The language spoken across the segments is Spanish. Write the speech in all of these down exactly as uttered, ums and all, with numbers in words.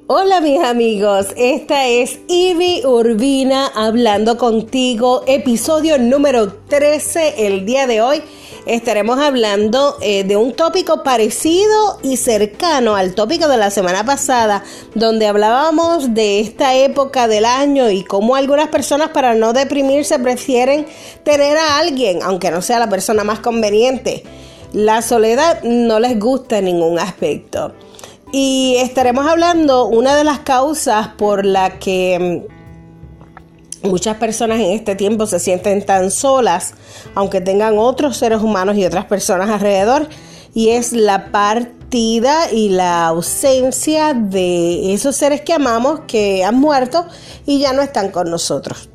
Hola mis amigos, esta es Ivy Urbina hablando contigo, episodio número trece. El día de hoy estaremos hablando eh, de un tópico parecido y cercano al tópico de la semana pasada, donde hablábamos de esta época del año y cómo algunas personas, para no deprimirse, prefieren tener a alguien, aunque no sea la persona más conveniente. La soledad no les gusta en ningún aspecto. Y estaremos hablando una de las causas por la que muchas personas en este tiempo se sienten tan solas, aunque tengan otros seres humanos y otras personas alrededor, y es la partida y la ausencia de esos seres que amamos, que han muerto y ya no están con nosotros.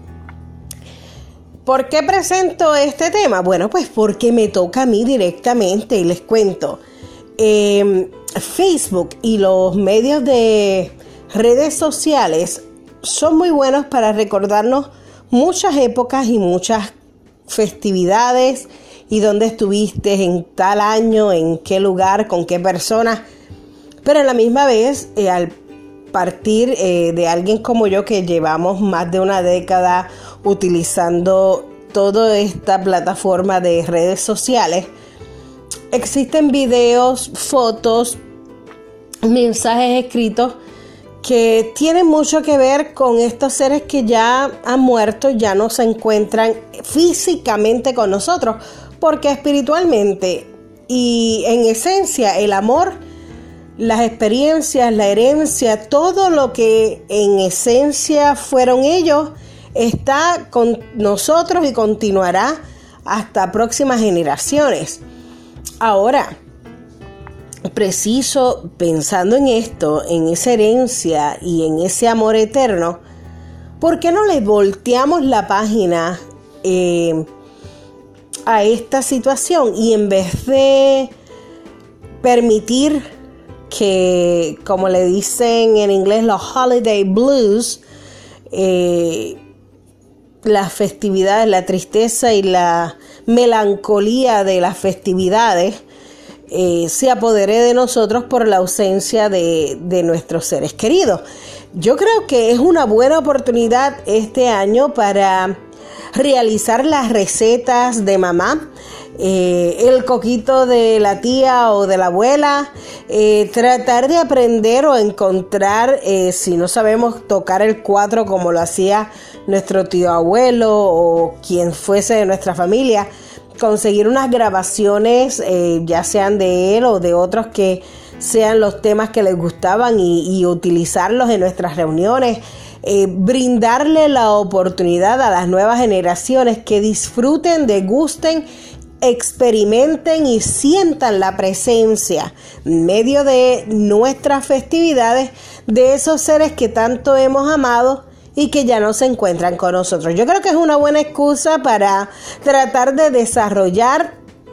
¿Por qué presento este tema? Bueno, pues porque me toca a mí directamente y les cuento. Eh, Facebook y los medios de redes sociales son muy buenos para recordarnos muchas épocas y muchas festividades y dónde estuviste en tal año, en qué lugar, con qué persona. Pero a la misma vez, eh, al partir eh, de alguien como yo, que llevamos más de una década utilizando toda esta plataforma de redes sociales, existen videos, fotos, mensajes escritos que tienen mucho que ver con estos seres que ya han muerto, ya no se encuentran físicamente con nosotros, porque espiritualmente y en esencia el amor, las experiencias, la herencia, todo lo que en esencia fueron ellos, está con nosotros y continuará hasta próximas generaciones. Ahora, preciso, pensando en esto, en esa herencia y en ese amor eterno, ¿por qué no le volteamos la página eh, a esta situación? Y en vez de permitir que, como le dicen en inglés, los holiday blues, eh, las festividades, la tristeza y la melancolía de las festividades eh, se apodere de nosotros por la ausencia de, de nuestros seres queridos. Yo creo que es una buena oportunidad este año para realizar las recetas de mamá, eh, el coquito de la tía o de la abuela, eh, tratar de aprender o encontrar, eh, si no sabemos tocar el cuatro como lo hacía nuestro tío abuelo o quien fuese de nuestra familia, conseguir unas grabaciones, eh, ya sean de él o de otros que sean los temas que les gustaban y, y utilizarlos en nuestras reuniones. Eh, brindarle la oportunidad a las nuevas generaciones que disfruten, degusten, experimenten y sientan la presencia en medio de nuestras festividades de esos seres que tanto hemos amado y que ya no se encuentran con nosotros. Yo creo que es una buena excusa para tratar de desarrollar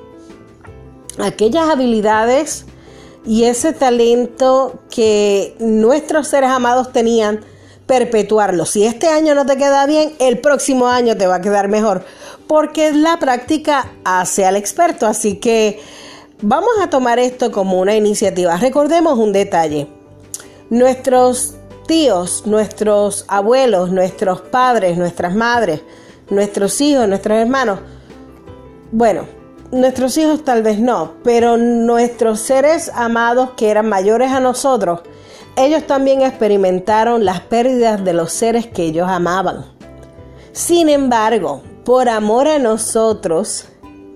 aquellas habilidades y ese talento que nuestros seres amados tenían, perpetuarlo. Si este año no te queda bien, el próximo año te va a quedar mejor, porque la práctica hace al experto. Así que vamos a tomar esto como una iniciativa. Recordemos un detalle: nuestros tíos, nuestros abuelos, nuestros padres, nuestras madres, nuestros hijos, nuestros hermanos, bueno, nuestros hijos tal vez no, pero nuestros seres amados que eran mayores a nosotros, ellos también experimentaron las pérdidas de los seres que ellos amaban. Sin embargo, por amor a nosotros,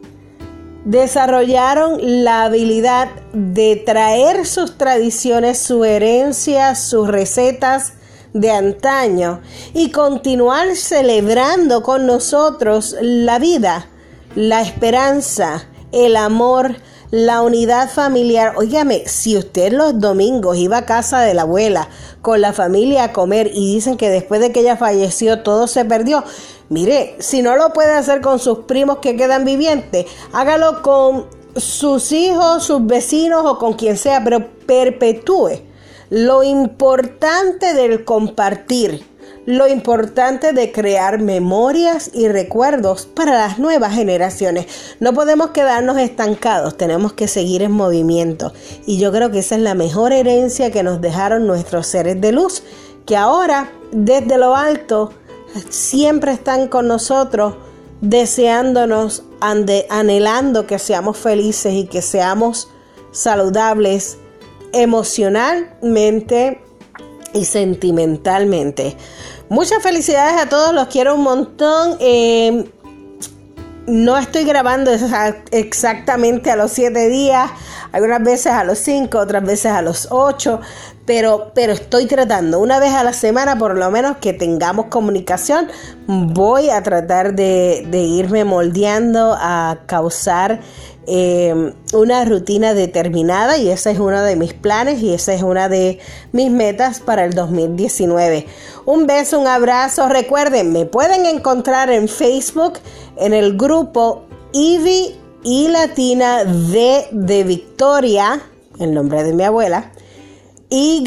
desarrollaron la habilidad de traer sus tradiciones, su herencia, sus recetas de antaño y continuar celebrando con nosotros la vida, la esperanza, el amor, la unidad familiar. Óigame, si usted los domingos iba a casa de la abuela con la familia a comer y dicen que después de que ella falleció todo se perdió, mire, si no lo puede hacer con sus primos que quedan vivientes, hágalo con sus hijos, sus vecinos o con quien sea, pero perpetúe lo importante del compartir, lo importante de crear memorias y recuerdos para las nuevas generaciones. No podemos quedarnos estancados, tenemos que seguir en movimiento. Y yo creo que esa es la mejor herencia que nos dejaron nuestros seres de luz, que ahora desde lo alto siempre están con nosotros, deseándonos, ande, anhelando que seamos felices y que seamos saludables emocionalmente y sentimentalmente. Muchas felicidades a todos, los quiero un montón. Eh, no estoy grabando exactamente a los siete días, algunas veces a los cinco, otras veces a los ocho, pero, pero estoy tratando una vez a la semana por lo menos que tengamos comunicación. Voy a tratar de, de irme moldeando a causar eh, una rutina determinada, y ese es uno de mis planes y esa es una de mis metas para el dos mil diecinueve. Un beso, un abrazo. Recuerden, me pueden encontrar en Facebook en el grupo Ivy y Latina D de Victoria, el nombre de mi abuela, Y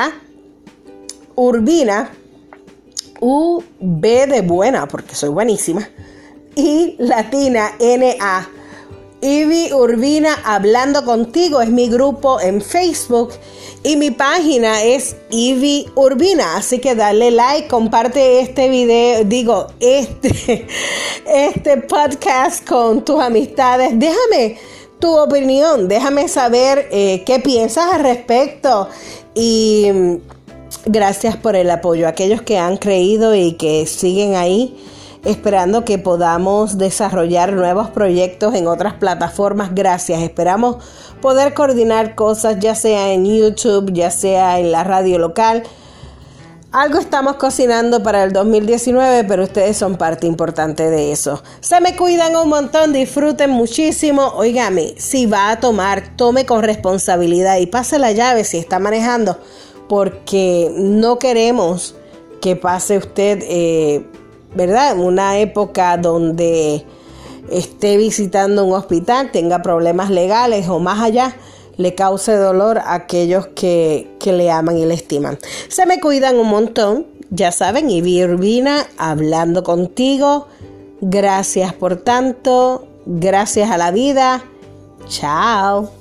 Urbina, U B de buena, porque soy buenísima, y Latina N A. Ivy Urbina Hablando Contigo es mi grupo en Facebook y mi página es Ivy Urbina, así que dale like, comparte este video, digo, este, este podcast con tus amistades. Déjame tu opinión, déjame saber eh, qué piensas al respecto, y gracias por el apoyo a aquellos que han creído y que siguen ahí esperando que podamos desarrollar nuevos proyectos en otras plataformas. Gracias, esperamos poder coordinar cosas, ya sea en YouTube, ya sea en la radio local. Algo estamos cocinando para el dos mil diecinueve, pero ustedes son parte importante de eso. Se me cuidan un montón, disfruten muchísimo. Óigame, si va a tomar, tome con responsabilidad y pase la llave si está manejando, porque no queremos que pase usted, eh, ¿verdad?, en una época donde esté visitando un hospital, tenga problemas legales o más allá, le cause dolor a aquellos que, que le aman y le estiman. Se me cuidan un montón, ya saben, Ivy Urbina Hablando Contigo. Gracias por tanto, gracias a la vida. Chao.